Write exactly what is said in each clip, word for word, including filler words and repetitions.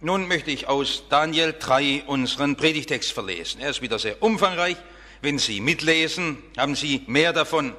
Nun möchte ich aus Daniel drei unseren Predigtext verlesen. Er ist wieder sehr umfangreich. Wenn Sie mitlesen, haben Sie mehr davon.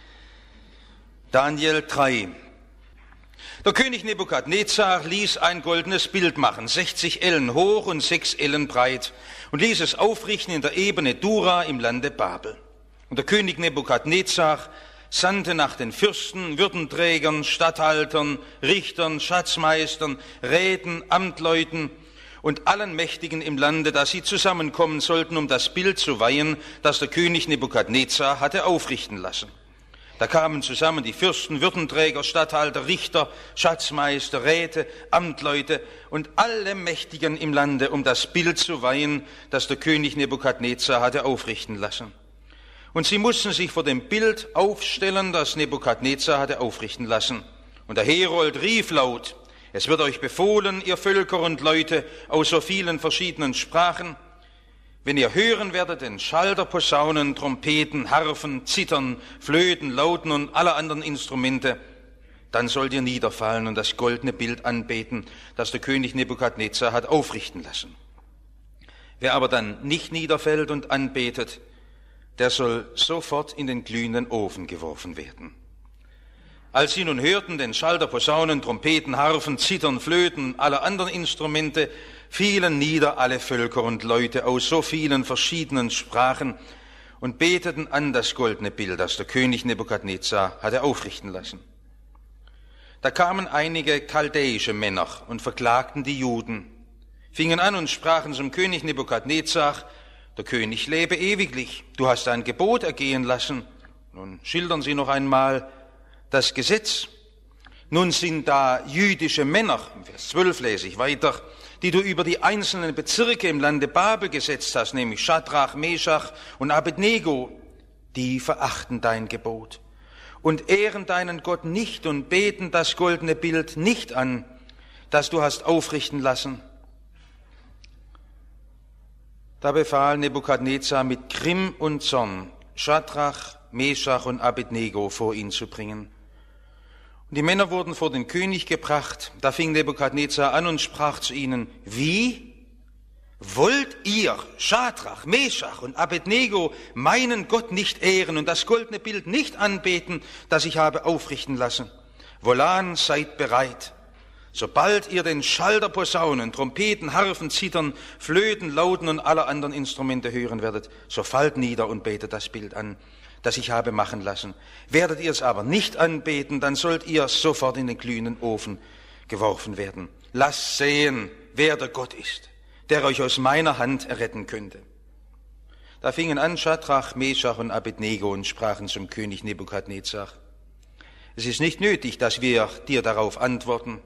Daniel drei. Der König Nebukadnezar ließ ein goldenes Bild machen, sechzig Ellen hoch und sechs Ellen breit, und ließ es aufrichten in der Ebene Dura im Lande Babel. Und der König Nebukadnezar sandte nach den Fürsten, Würdenträgern, Statthaltern, Richtern, Schatzmeistern, Räten, Amtleuten und allen Mächtigen im Lande, dass sie zusammenkommen sollten, um das Bild zu weihen, das der König Nebukadnezar hatte aufrichten lassen. Da kamen zusammen die Fürsten, Würdenträger, Statthalter, Richter, Schatzmeister, Räte, Amtleute und alle Mächtigen im Lande, um das Bild zu weihen, das der König Nebukadnezar hatte aufrichten lassen. Und sie mussten sich vor dem Bild aufstellen, das Nebukadnezar hatte aufrichten lassen. Und der Herold rief laut: Es wird euch befohlen, ihr Völker und Leute aus so vielen verschiedenen Sprachen, wenn ihr hören werdet den Schall der Posaunen, Trompeten, Harfen, Zittern, Flöten, Lauten und aller anderen Instrumente, dann sollt ihr niederfallen und das goldene Bild anbeten, das der König Nebukadnezar hat aufrichten lassen. Wer aber dann nicht niederfällt und anbetet, der soll sofort in den glühenden Ofen geworfen werden. Als sie nun hörten den Schall der Posaunen, Trompeten, Harfen, Zittern, Flöten, aller anderen Instrumente, fielen nieder alle Völker und Leute aus so vielen verschiedenen Sprachen und beteten an das goldene Bild, das der König Nebukadnezar hatte aufrichten lassen. Da kamen einige chaldäische Männer und verklagten die Juden, fingen an und sprachen zum König Nebukadnezar: Der König lebe ewiglich, du hast ein Gebot ergehen lassen. Nun schildern sie noch einmal das Gesetz. Nun sind da jüdische Männer, im Vers zwölf lese ich weiter, die du über die einzelnen Bezirke im Lande Babel gesetzt hast, nämlich Schadrach, Meschach und Abednego, die verachten dein Gebot und ehren deinen Gott nicht und beten das goldene Bild nicht an, das du hast aufrichten lassen. Da befahl Nebukadnezar mit Grimm und Zorn, Schadrach, Meschach und Abednego vor ihn zu bringen. Und die Männer wurden vor den König gebracht. Da fing Nebukadnezar an und sprach zu ihnen: Wie? Wollt ihr, Schadrach, Meschach und Abednego, meinen Gott nicht ehren und das goldene Bild nicht anbeten, das ich habe aufrichten lassen? Wohlan, seid bereit. Sobald ihr den Schall der Posaunen, Trompeten, Harfen, Zittern, Flöten, Lauten und aller anderen Instrumente hören werdet, so fallt nieder und betet das Bild an, das ich habe machen lassen. Werdet ihr es aber nicht anbeten, dann sollt ihr sofort in den glühenden Ofen geworfen werden. Lasst sehen, wer der Gott ist, der euch aus meiner Hand erretten könnte. Da fingen an Schadrach, Meschach und Abednego und sprachen zum König Nebukadnezar: Es ist nicht nötig, dass wir dir darauf antworten.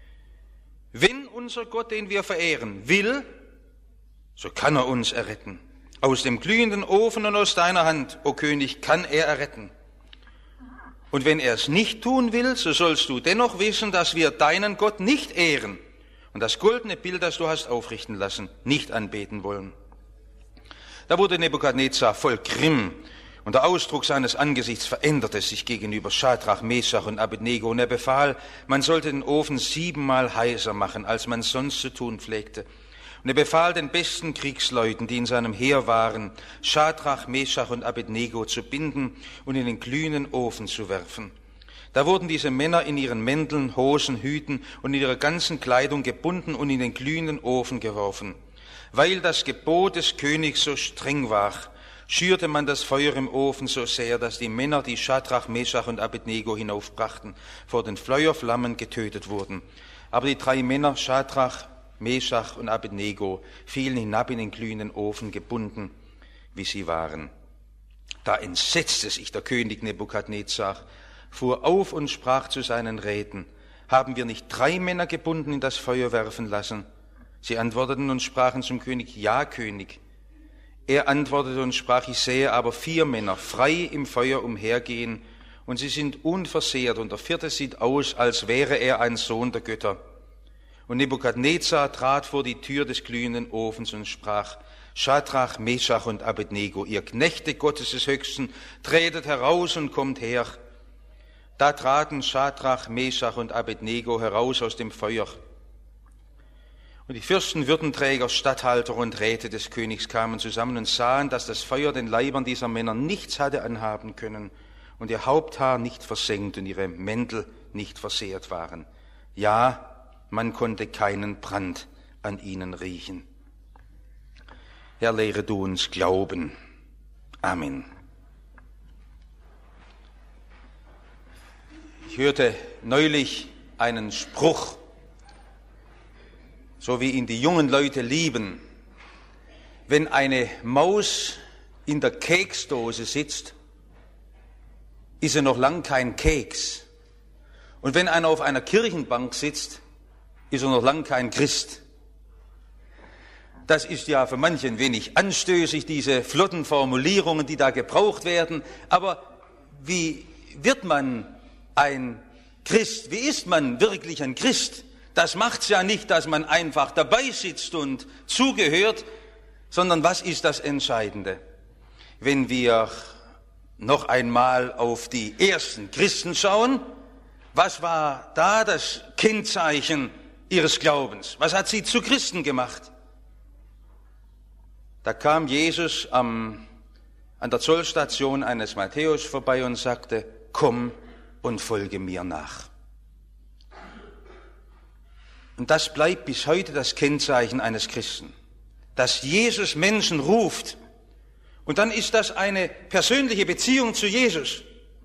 Wenn unser Gott, den wir verehren, will, so kann er uns erretten. Aus dem glühenden Ofen und aus deiner Hand, o König, kann er erretten. Und wenn er es nicht tun will, so sollst du dennoch wissen, dass wir deinen Gott nicht ehren und das goldene Bild, das du hast aufrichten lassen, nicht anbeten wollen. Da wurde Nebukadnezar voll Grimm, und der Ausdruck seines Angesichts veränderte sich gegenüber Schadrach, Meschach und Abednego, und er befahl, man sollte den Ofen siebenmal heißer machen, als man sonst zu tun pflegte. Und er befahl den besten Kriegsleuten, die in seinem Heer waren, Schadrach, Meschach und Abednego zu binden und in den glühenden Ofen zu werfen. Da wurden diese Männer in ihren Mänteln, Hosen, Hüten und in ihrer ganzen Kleidung gebunden und in den glühenden Ofen geworfen. Weil das Gebot des Königs so streng war, schürte man das Feuer im Ofen so sehr, dass die Männer, die Schadrach, Meschach und Abednego hinaufbrachten, vor den Feuerflammen getötet wurden. Aber die drei Männer, Schadrach, Meschach und Abednego, fielen hinab in den glühenden Ofen, gebunden, wie sie waren. Da entsetzte sich der König Nebukadnezar, fuhr auf und sprach zu seinen Räten: Haben wir nicht drei Männer gebunden in das Feuer werfen lassen? Sie antworteten und sprachen zum König: Ja, König. Er antwortete und sprach: Ich sehe aber vier Männer frei im Feuer umhergehen, und sie sind unversehrt, und der vierte sieht aus, als wäre er ein Sohn der Götter. Und Nebukadnezar trat vor die Tür des glühenden Ofens und sprach: Schadrach, Meschach und Abednego, ihr Knechte Gottes des Höchsten, tretet heraus und kommt her. Da traten Schadrach, Meschach und Abednego heraus aus dem Feuer. Und die Fürsten, Würdenträger, Statthalter und Räte des Königs kamen zusammen und sahen, dass das Feuer den Leibern dieser Männer nichts hatte anhaben können und ihr Haupthaar nicht versengt und ihre Mäntel nicht versehrt waren. Ja, man konnte keinen Brand an ihnen riechen. Herr, lehre du uns glauben. Amen. Ich hörte neulich einen Spruch, so wie ihn die jungen Leute lieben. Wenn eine Maus in der Keksdose sitzt, ist sie noch lang kein Keks. Und wenn einer auf einer Kirchenbank sitzt, ist er noch lang kein Christ. Das ist ja für manche ein wenig anstößig, diese flotten Formulierungen, die da gebraucht werden. Aber wie wird man ein Christ? Wie ist man wirklich ein Christ? Das macht's ja nicht, dass man einfach dabei sitzt und zugehört, sondern was ist das Entscheidende? Wenn wir noch einmal auf die ersten Christen schauen, was war da das Kennzeichen ihres Glaubens? Was hat sie zu Christen gemacht? Da kam Jesus am, an der Zollstation eines Matthäus vorbei und sagte, komm und folge mir nach. Und das bleibt bis heute das Kennzeichen eines Christen, dass Jesus Menschen ruft. Und dann ist das eine persönliche Beziehung zu Jesus.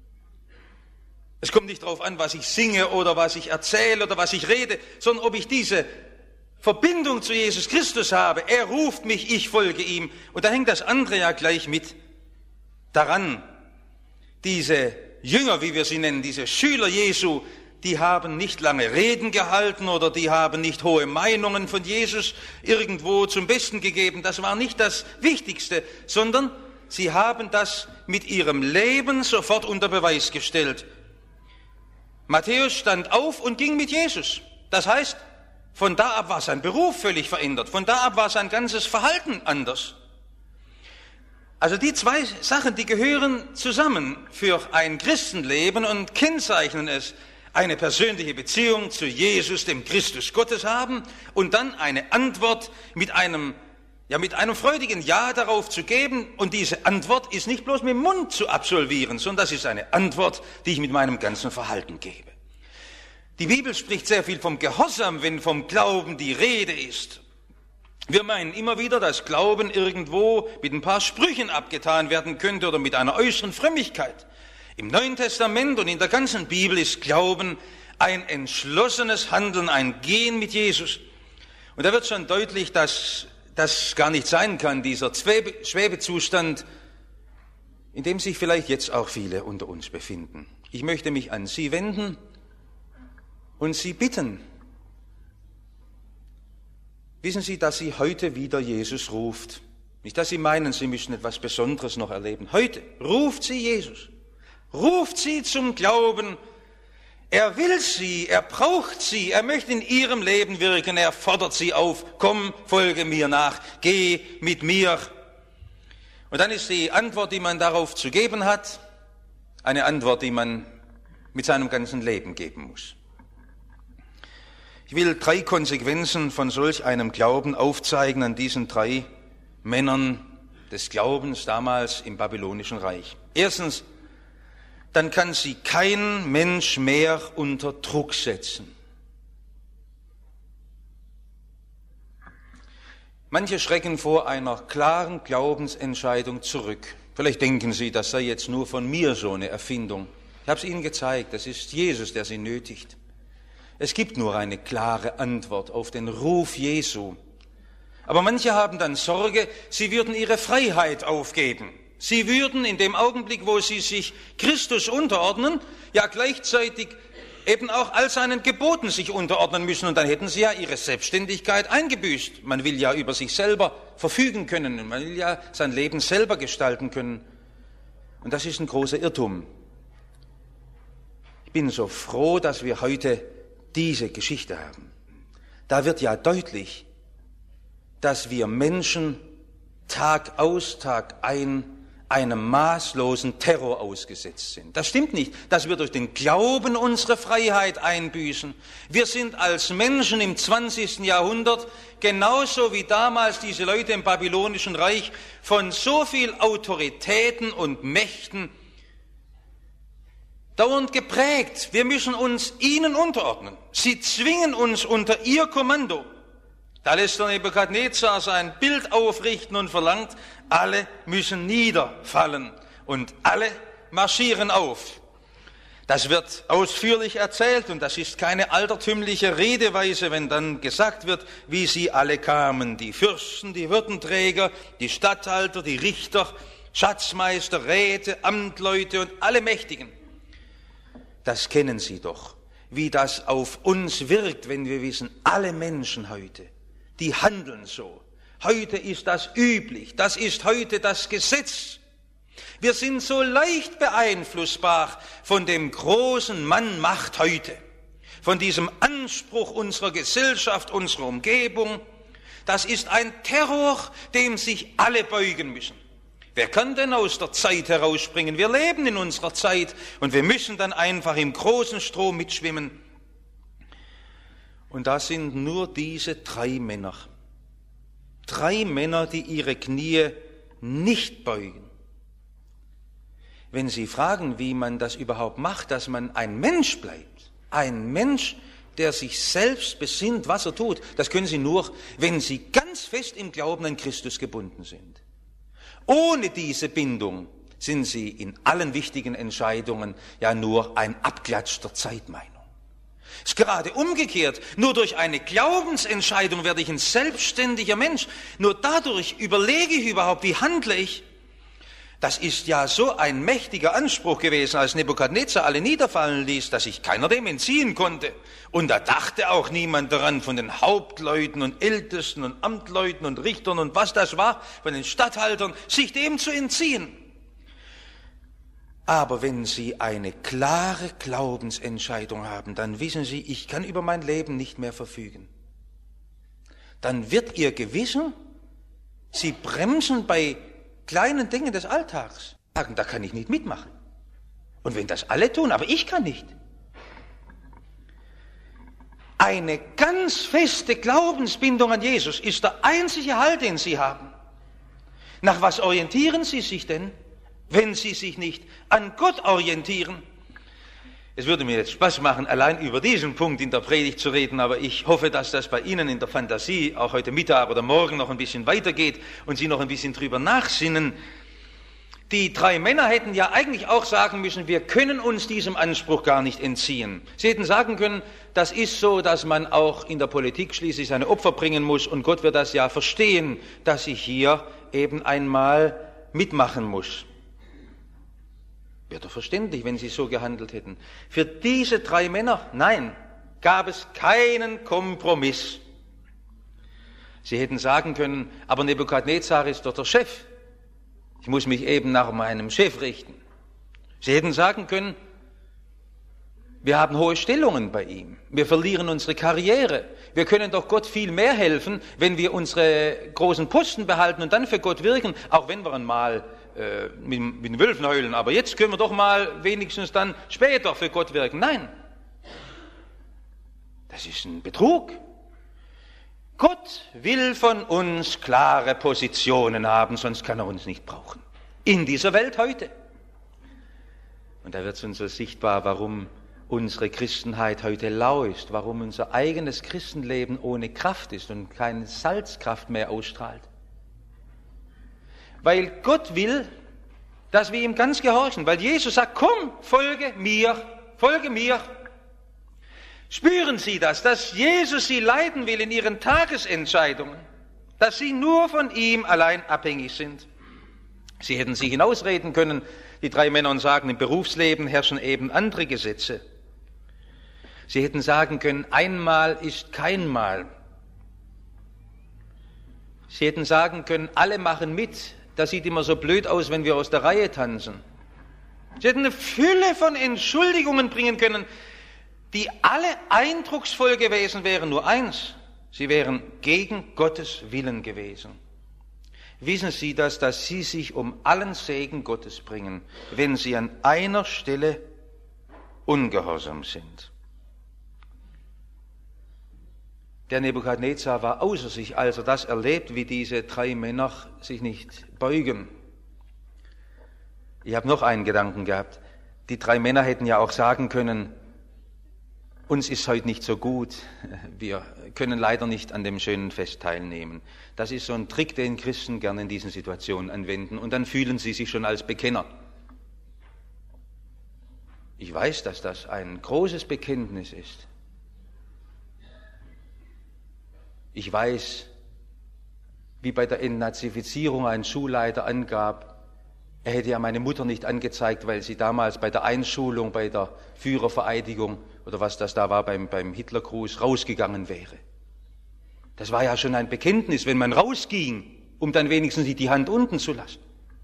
Es kommt nicht darauf an, was ich singe oder was ich erzähle oder was ich rede, sondern ob ich diese Verbindung zu Jesus Christus habe. Er ruft mich, ich folge ihm. Und da hängt das andere ja gleich mit daran. Diese Jünger, wie wir sie nennen, diese Schüler Jesu, die haben nicht lange Reden gehalten oder die haben nicht hohe Meinungen von Jesus irgendwo zum Besten gegeben. Das war nicht das Wichtigste, sondern sie haben das mit ihrem Leben sofort unter Beweis gestellt. Matthäus stand auf und ging mit Jesus. Das heißt, von da ab war sein Beruf völlig verändert. Von da ab war sein ganzes Verhalten anders. Also die zwei Sachen, die gehören zusammen für ein Christenleben und kennzeichnen es. Eine persönliche Beziehung zu Jesus, dem Christus Gottes haben und dann eine Antwort mit einem, ja, mit einem freudigen Ja darauf zu geben. Und diese Antwort ist nicht bloß mit dem Mund zu absolvieren, sondern das ist eine Antwort, die ich mit meinem ganzen Verhalten gebe. Die Bibel spricht sehr viel vom Gehorsam, wenn vom Glauben die Rede ist. Wir meinen immer wieder, dass Glauben irgendwo mit ein paar Sprüchen abgetan werden könnte oder mit einer äußeren Frömmigkeit. Im Neuen Testament und in der ganzen Bibel ist Glauben ein entschlossenes Handeln, ein Gehen mit Jesus. Und da wird schon deutlich, dass das gar nicht sein kann, dieser Schwebezustand, in dem sich vielleicht jetzt auch viele unter uns befinden. Ich möchte mich an Sie wenden und Sie bitten. Wissen Sie, dass Sie heute wieder Jesus ruft? Nicht, dass Sie meinen, Sie müssen etwas Besonderes noch erleben. Heute ruft Sie Jesus. Ruft sie zum Glauben. Er will sie, er braucht sie, er möchte in ihrem Leben wirken, er fordert sie auf, komm, folge mir nach, geh mit mir. Und dann ist die Antwort, die man darauf zu geben hat, eine Antwort, die man mit seinem ganzen Leben geben muss. Ich will drei Konsequenzen von solch einem Glauben aufzeigen an diesen drei Männern des Glaubens damals im Babylonischen Reich. Erstens, dann kann sie kein Mensch mehr unter Druck setzen. Manche schrecken vor einer klaren Glaubensentscheidung zurück. Vielleicht denken sie, das sei jetzt nur von mir so eine Erfindung. Ich habe es Ihnen gezeigt, das ist Jesus, der sie nötigt. Es gibt nur eine klare Antwort auf den Ruf Jesu. Aber manche haben dann Sorge, sie würden ihre Freiheit aufgeben. Sie würden in dem Augenblick, wo sie sich Christus unterordnen, ja gleichzeitig eben auch all seinen Geboten sich unterordnen müssen. Und dann hätten sie ja ihre Selbstständigkeit eingebüßt. Man will ja über sich selber verfügen können. Man will ja sein Leben selber gestalten können. Und das ist ein großer Irrtum. Ich bin so froh, dass wir heute diese Geschichte haben. Da wird ja deutlich, dass wir Menschen Tag aus, Tag ein einem maßlosen Terror ausgesetzt sind. Das stimmt nicht, dass wir durch den Glauben unsere Freiheit einbüßen. Wir sind als Menschen im zwanzigsten Jahrhundert, genauso wie damals diese Leute im babylonischen Reich, von so viel Autoritäten und Mächten dauernd geprägt. Wir müssen uns ihnen unterordnen. Sie zwingen uns unter ihr Kommando. Da lässt der Nebukadnezar sein Bild aufrichten und verlangt, alle müssen niederfallen und alle marschieren auf. Das wird ausführlich erzählt und das ist keine altertümliche Redeweise, wenn dann gesagt wird, wie sie alle kamen, die Fürsten, die Würdenträger, die Statthalter, die Richter, Schatzmeister, Räte, Amtleute und alle Mächtigen. Das kennen Sie doch, wie das auf uns wirkt, wenn wir wissen, alle Menschen heute, die handeln so. Heute ist das üblich, das ist heute das Gesetz. Wir sind so leicht beeinflussbar von dem großen Mann Macht heute, von diesem Anspruch unserer Gesellschaft, unserer Umgebung. Das ist ein Terror, dem sich alle beugen müssen. Wer kann denn aus der Zeit herausspringen? Wir leben in unserer Zeit und wir müssen dann einfach im großen Strom mitschwimmen. Und da sind nur diese drei Männer. Drei Männer, die ihre Knie nicht beugen. Wenn Sie fragen, wie man das überhaupt macht, dass man ein Mensch bleibt, ein Mensch, der sich selbst besinnt, was er tut, das können Sie nur, wenn Sie ganz fest im Glauben an Christus gebunden sind. Ohne diese Bindung sind Sie in allen wichtigen Entscheidungen ja nur ein Abklatsch der Zeitmeinung. Es ist gerade umgekehrt. Nur durch eine Glaubensentscheidung werde ich ein selbstständiger Mensch. Nur dadurch überlege ich überhaupt, wie handle ich. Das ist ja so ein mächtiger Anspruch gewesen, als Nebukadnezar alle niederfallen ließ, dass sich keiner dem entziehen konnte. Und da dachte auch niemand daran, von den Hauptleuten und Ältesten und Amtleuten und Richtern und was das war, von den Statthaltern, sich dem zu entziehen. Aber wenn Sie eine klare Glaubensentscheidung haben, dann wissen Sie, ich kann über mein Leben nicht mehr verfügen. Dann wird Ihr Gewissen Sie bremsen bei kleinen Dingen des Alltags. Sagen, da kann ich nicht mitmachen. Und wenn das alle tun, aber ich kann nicht. Eine ganz feste Glaubensbindung an Jesus ist der einzige Halt, den Sie haben. Nach was orientieren Sie sich denn, wenn Sie sich nicht an Gott orientieren? Es würde mir jetzt Spaß machen, allein über diesen Punkt in der Predigt zu reden, aber ich hoffe, dass das bei Ihnen in der Fantasie auch heute Mittag oder morgen noch ein bisschen weitergeht und Sie noch ein bisschen drüber nachsinnen. Die drei Männer hätten ja eigentlich auch sagen müssen, wir können uns diesem Anspruch gar nicht entziehen. Sie hätten sagen können, das ist so, dass man auch in der Politik schließlich seine Opfer bringen muss und Gott wird das ja verstehen, dass ich hier eben einmal mitmachen muss. Wäre doch verständlich, wenn sie so gehandelt hätten. Für diese drei Männer, nein, gab es keinen Kompromiss. Sie hätten sagen können, aber Nebukadnezar ist doch der Chef. Ich muss mich eben nach meinem Chef richten. Sie hätten sagen können, wir haben hohe Stellungen bei ihm. Wir verlieren unsere Karriere. Wir können doch Gott viel mehr helfen, wenn wir unsere großen Posten behalten und dann für Gott wirken, auch wenn wir einmal äh, mit, mit den Wölfen heulen. Aber jetzt können wir doch mal wenigstens dann später für Gott wirken. Nein, das ist ein Betrug. Gott will von uns klare Positionen haben, sonst kann er uns nicht brauchen. In dieser Welt heute. Und da wird es uns so sichtbar, warum unsere Christenheit heute lau ist, warum unser eigenes Christenleben ohne Kraft ist und keine Salzkraft mehr ausstrahlt. Weil Gott will, dass wir ihm ganz gehorchen, weil Jesus sagt, komm, folge mir, folge mir. Spüren Sie das, dass Jesus Sie leiten will in Ihren Tagesentscheidungen, dass Sie nur von ihm allein abhängig sind. Sie hätten sich hinausreden können, die drei Männer, und sagen, im Berufsleben herrschen eben andere Gesetze. Sie hätten sagen können, einmal ist kein Mal. Sie hätten sagen können, alle machen mit, das sieht immer so blöd aus, wenn wir aus der Reihe tanzen. Sie hätten eine Fülle von Entschuldigungen bringen können, die alle eindrucksvoll gewesen wären, nur eins, sie wären gegen Gottes Willen gewesen. wissen Sie das, dass Sie sich um allen Segen Gottes bringen, wenn Sie an einer Stelle ungehorsam sind. Der Nebukadnezar war außer sich, als er das erlebt, wie diese drei Männer sich nicht beugen. Ich habe noch einen Gedanken gehabt. Die drei Männer hätten ja auch sagen können, uns ist heute nicht so gut, wir können leider nicht an dem schönen Fest teilnehmen. Das ist so ein Trick, den Christen gerne in diesen Situationen anwenden, und dann fühlen sie sich schon als Bekenner. Ich weiß, dass das ein großes Bekenntnis ist. Ich weiß, wie bei der Entnazifizierung ein Schulleiter angab, er hätte ja meine Mutter nicht angezeigt, weil sie damals bei der Einschulung, bei der Führervereidigung oder was das da war beim, beim Hitlergruß rausgegangen wäre. Das war ja schon ein Bekenntnis, wenn man rausging, um dann wenigstens nicht die Hand unten zu lassen.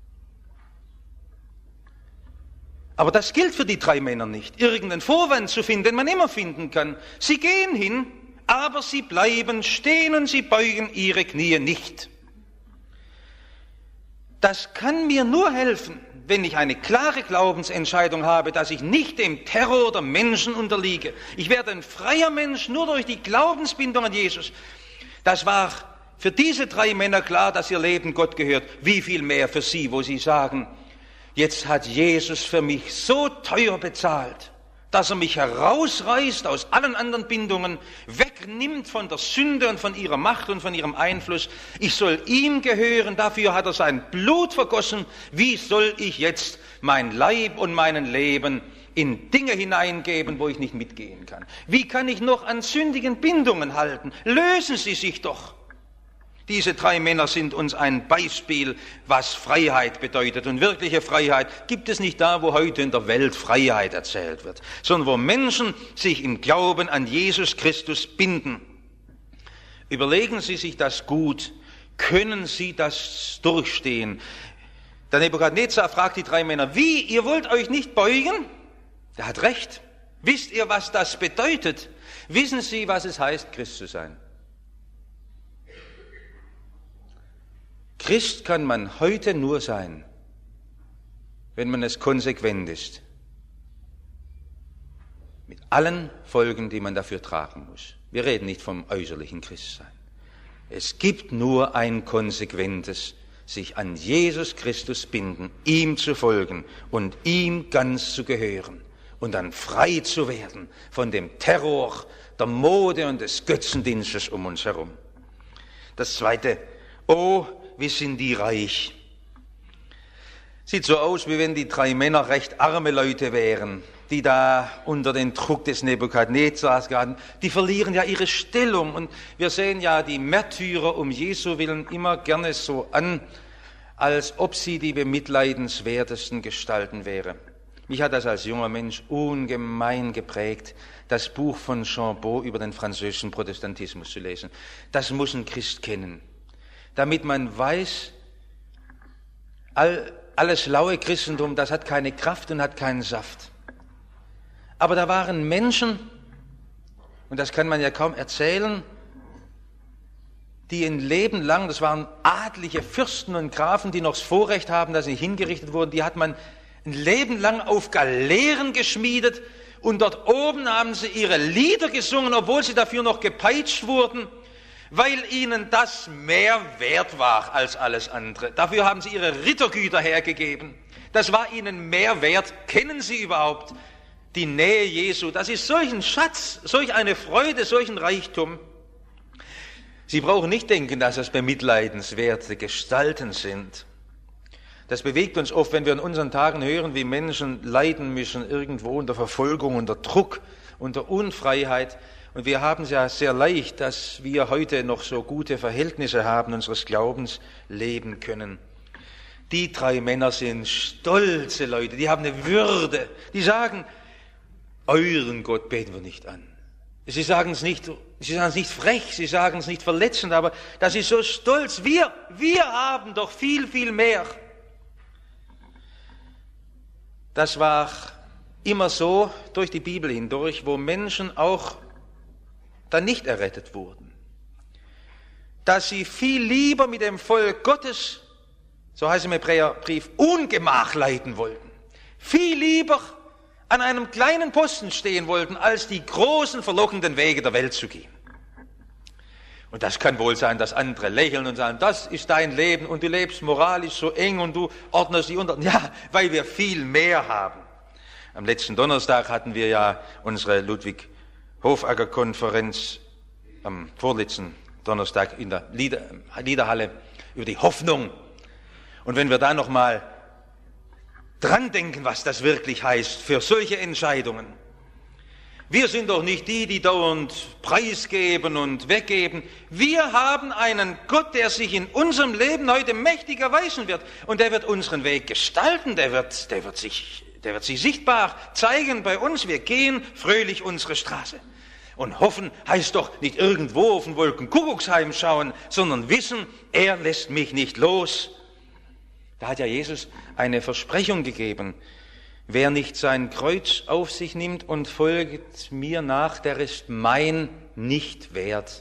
Aber das gilt für die drei Männer nicht, irgendeinen Vorwand zu finden, den man immer finden kann. Sie gehen hin, aber sie bleiben stehen und sie beugen ihre Knie nicht. Das kann mir nur helfen, wenn ich eine klare Glaubensentscheidung habe, dass ich nicht dem Terror der Menschen unterliege. Ich werde ein freier Mensch nur durch die Glaubensbindung an Jesus. Das war für diese drei Männer klar, dass ihr Leben Gott gehört. Wie viel mehr für sie, wo sie sagen, jetzt hat Jesus für mich so teuer bezahlt, dass er mich herausreißt aus allen anderen Bindungen, wegnimmt von der Sünde und von ihrer Macht und von ihrem Einfluss. Ich soll ihm gehören, dafür hat er sein Blut vergossen. Wie soll ich jetzt mein Leib und meinen Leben in Dinge hineingeben, wo ich nicht mitgehen kann? Wie kann ich noch an sündigen Bindungen halten? Lösen sie sich doch. Diese drei Männer sind uns ein Beispiel, was Freiheit bedeutet. Und wirkliche Freiheit gibt es nicht da, wo heute in der Welt Freiheit erzählt wird, sondern wo Menschen sich im Glauben an Jesus Christus binden. Überlegen Sie sich das gut. Können Sie das durchstehen? Der Nebukadnezar fragt die drei Männer, wie, ihr wollt euch nicht beugen? Er hat recht. Wisst ihr, was das bedeutet? Wissen Sie, was es heißt, Christ zu sein? Christ kann man heute nur sein, wenn man es konsequent ist. Mit allen Folgen, die man dafür tragen muss. Wir reden nicht vom äußerlichen Christsein. Es gibt nur ein konsequentes, sich an Jesus Christus binden, ihm zu folgen und ihm ganz zu gehören und dann frei zu werden von dem Terror der Mode und des Götzendienstes um uns herum. Das Zweite, oh, wie sind die reich? Sieht so aus, wie wenn die drei Männer recht arme Leute wären, die da unter den Druck des Nebukadnezars geraten. Die verlieren ja ihre Stellung. Und wir sehen ja die Märtyrer um Jesu willen immer gerne so an, als ob sie die bemitleidenswertesten Gestalten wären. Mich hat das als junger Mensch ungemein geprägt, das Buch von Chambaud über den französischen Protestantismus zu lesen. Das muss ein Christ kennen, damit man weiß, all, alles laue Christentum, das hat keine Kraft und hat keinen Saft. Aber da waren Menschen, und das kann man ja kaum erzählen, die ein Leben lang, das waren adlige Fürsten und Grafen, die noch das Vorrecht haben, dass sie hingerichtet wurden, die hat man ein Leben lang auf Galeeren geschmiedet und dort oben haben sie ihre Lieder gesungen, obwohl sie dafür noch gepeitscht wurden, weil ihnen das mehr wert war als alles andere. Dafür haben sie ihre Rittergüter hergegeben. Das war ihnen mehr wert. Kennen Sie überhaupt die Nähe Jesu? Das ist solch ein Schatz, solch eine Freude, solch ein Reichtum. Sie brauchen nicht denken, dass das bemitleidenswerte Gestalten sind. Das bewegt uns oft, wenn wir in unseren Tagen hören, wie Menschen leiden müssen, irgendwo unter Verfolgung, unter Druck, unter Unfreiheit. Und wir haben es ja sehr leicht, dass wir heute noch so gute Verhältnisse haben, unseres Glaubens leben können. Die drei Männer sind stolze Leute, die haben eine Würde. Die sagen, euren Gott beten wir nicht an. Sie sagen es nicht, sie sagen es nicht frech, sie sagen es nicht verletzend, aber das ist so stolz. Wir, wir haben doch viel, viel mehr. Das war immer so durch die Bibel hindurch, wo Menschen auch dann nicht errettet wurden, dass sie viel lieber mit dem Volk Gottes so heißt es im Hebräerbrief, Ungemach leiden wollten. Viel lieber an einem kleinen Posten stehen wollten, als die großen verlockenden Wege der Welt zu gehen. Und das kann wohl sein, dass andere lächeln und sagen, das ist dein Leben und du lebst moralisch so eng und du ordnest die unter. Ja, weil wir viel mehr haben. Am letzten Donnerstag hatten wir ja unsere Ludwig-Hofacker-Konferenz, am vorletzten Donnerstag in der Lieder, Liederhalle über die Hoffnung. Und wenn wir da nochmal dran denken, was das wirklich heißt für solche Entscheidungen. Wir sind doch nicht die, die dauernd preisgeben und weggeben. Wir haben einen Gott, der sich in unserem Leben heute mächtig erweisen wird. Und der wird unseren Weg gestalten, der wird, der wird sich, der wird sich sichtbar zeigen bei uns. Wir gehen fröhlich unsere Straße. Und hoffen heißt doch nicht irgendwo auf den Wolkenkuckucksheim schauen, sondern wissen, er lässt mich nicht los. Da hat ja Jesus eine Versprechung gegeben. Wer nicht sein Kreuz auf sich nimmt und folgt mir nach, der ist mein nicht wert.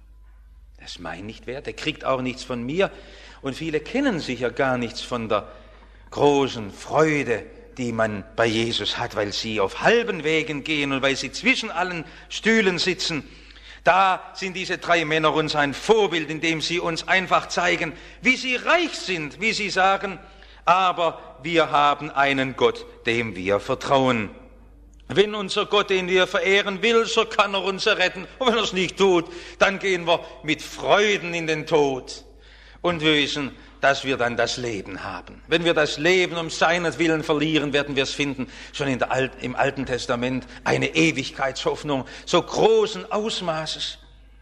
Der ist mein nicht wert, der kriegt auch nichts von mir. Und viele kennen sicher gar nichts von der großen Freude, die man bei Jesus hat, weil sie auf halben Wegen gehen und weil sie zwischen allen Stühlen sitzen. Da sind diese drei Männer uns ein Vorbild, indem sie uns einfach zeigen, wie sie reich sind, wie sie sagen, aber wir haben einen Gott, dem wir vertrauen. Wenn unser Gott, den wir verehren will, so kann er uns erretten. Und wenn er es nicht tut, dann gehen wir mit Freuden in den Tod und wir wissen, dass wir dann das Leben haben. Wenn wir das Leben um seinetwillen verlieren, werden wir es finden, schon in der Alt, im Alten Testament, eine Ewigkeitshoffnung so großen Ausmaßes.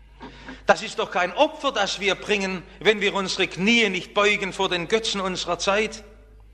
Das ist doch kein Opfer, das wir bringen, wenn wir unsere Knie nicht beugen vor den Götzen unserer Zeit.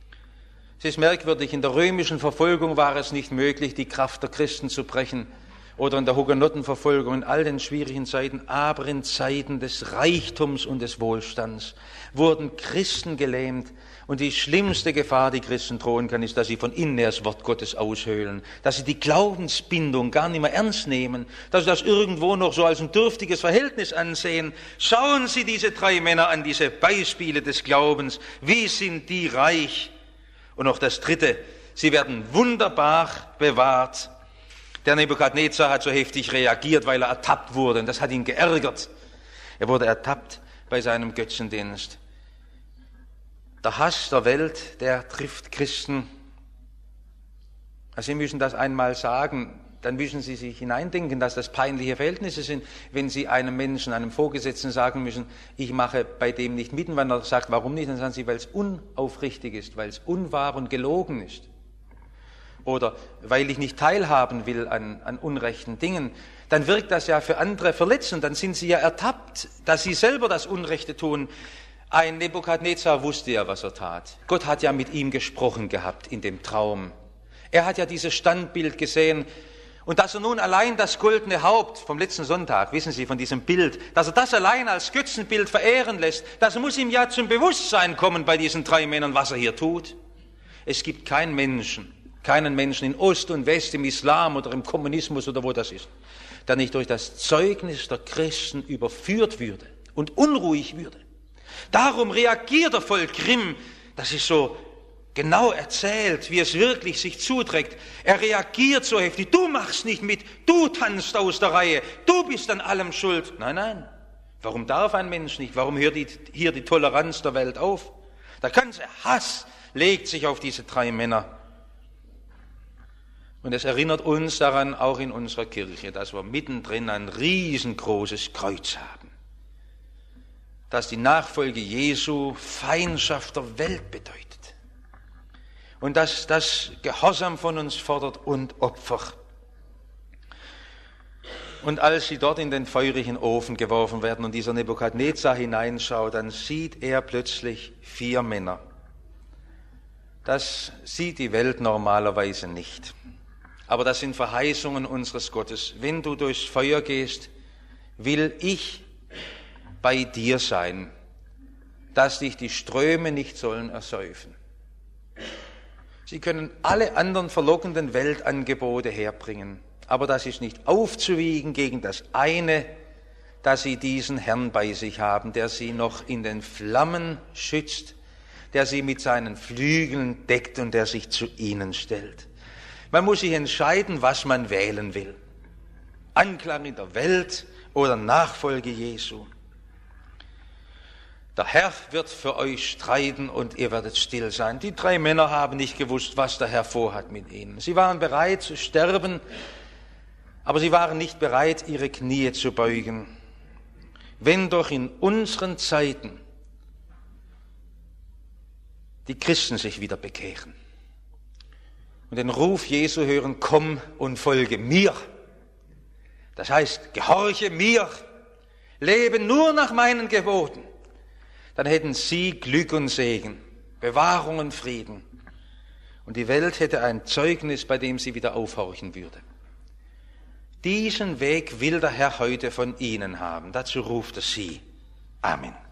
Es ist merkwürdig, in der römischen Verfolgung war es nicht möglich, die Kraft der Christen zu brechen oder in der Hugenottenverfolgung, in all den schwierigen Zeiten, aber in Zeiten des Reichtums und des Wohlstands wurden Christen gelähmt. Und die schlimmste Gefahr, die Christen drohen kann, ist, dass sie von innen her das Wort Gottes aushöhlen, dass sie die Glaubensbindung gar nicht mehr ernst nehmen, dass sie das irgendwo noch so als ein dürftiges Verhältnis ansehen. Schauen Sie diese drei Männer an, diese Beispiele des Glaubens. Wie sind die reich? Und noch das Dritte, sie werden wunderbar bewahrt. Der Nebukadnezar hat so heftig reagiert, weil er ertappt wurde, und das hat ihn geärgert. Er wurde ertappt bei seinem Götzendienst. Der Hass der Welt, der trifft Christen. Also Sie müssen das einmal sagen, dann müssen Sie sich hineindenken, dass das peinliche Verhältnisse sind, wenn Sie einem Menschen, einem Vorgesetzten sagen müssen, ich mache bei dem nicht mit, und wenn er sagt, warum nicht, dann sagen Sie, weil es unaufrichtig ist, weil es unwahr und gelogen ist. Oder weil ich nicht teilhaben will an, an unrechten Dingen, dann wirkt das ja für andere verletzend, dann sind Sie ja ertappt, dass Sie selber das Unrechte tun. Ein Nebukadnezar wusste ja, was er tat. Gott hat ja mit ihm gesprochen gehabt in dem Traum. Er hat ja dieses Standbild gesehen. Und dass er nun allein das goldene Haupt vom letzten Sonntag, wissen Sie, von diesem Bild, dass er das allein als Götzenbild verehren lässt, das muss ihm ja zum Bewusstsein kommen bei diesen drei Männern, was er hier tut. Es gibt keinen Menschen, keinen Menschen in Ost und West, im Islam oder im Kommunismus oder wo das ist, der nicht durch das Zeugnis der Christen überführt würde und unruhig würde. Darum reagiert er voll Grimm, das ist so genau erzählt, wie es wirklich sich zuträgt. Er reagiert so heftig, du machst nicht mit, du tanzt aus der Reihe, du bist an allem schuld. Nein, nein, warum darf ein Mensch nicht? Warum hört die, hier die Toleranz der Welt auf? Der ganze Hass legt sich auf diese drei Männer. Und es erinnert uns daran, auch in unserer Kirche, dass wir mittendrin ein riesengroßes Kreuz haben. Dass die Nachfolge Jesu Feindschaft der Welt bedeutet. Und dass das Gehorsam von uns fordert und Opfer. Und als sie dort in den feurigen Ofen geworfen werden und dieser Nebukadnezar hineinschaut, dann sieht er plötzlich vier Männer. Das sieht die Welt normalerweise nicht. Aber das sind Verheißungen unseres Gottes. Wenn du durchs Feuer gehst, will ich bei dir sein, dass dich die Ströme nicht sollen ersäufen. Sie können alle anderen verlockenden Weltangebote herbringen, aber das ist nicht aufzuwiegen gegen das eine, dass sie diesen Herrn bei sich haben, der sie noch in den Flammen schützt, der sie mit seinen Flügeln deckt und der sich zu ihnen stellt. Man muss sich entscheiden, was man wählen will. Anklang in der Welt oder Nachfolge Jesu. Der Herr wird für euch streiten und ihr werdet still sein. Die drei Männer haben nicht gewusst, was der Herr vorhat mit ihnen. Sie waren bereit zu sterben, aber sie waren nicht bereit, ihre Knie zu beugen. Wenn doch in unseren Zeiten die Christen sich wieder bekehren und den Ruf Jesu hören, komm und folge mir. Das heißt, gehorche mir, lebe nur nach meinen Geboten. Dann hätten sie Glück und Segen, Bewahrung und Frieden. Und die Welt hätte ein Zeugnis, bei dem sie wieder aufhorchen würde. Diesen Weg will der Herr heute von ihnen haben. Dazu ruft er sie. Amen.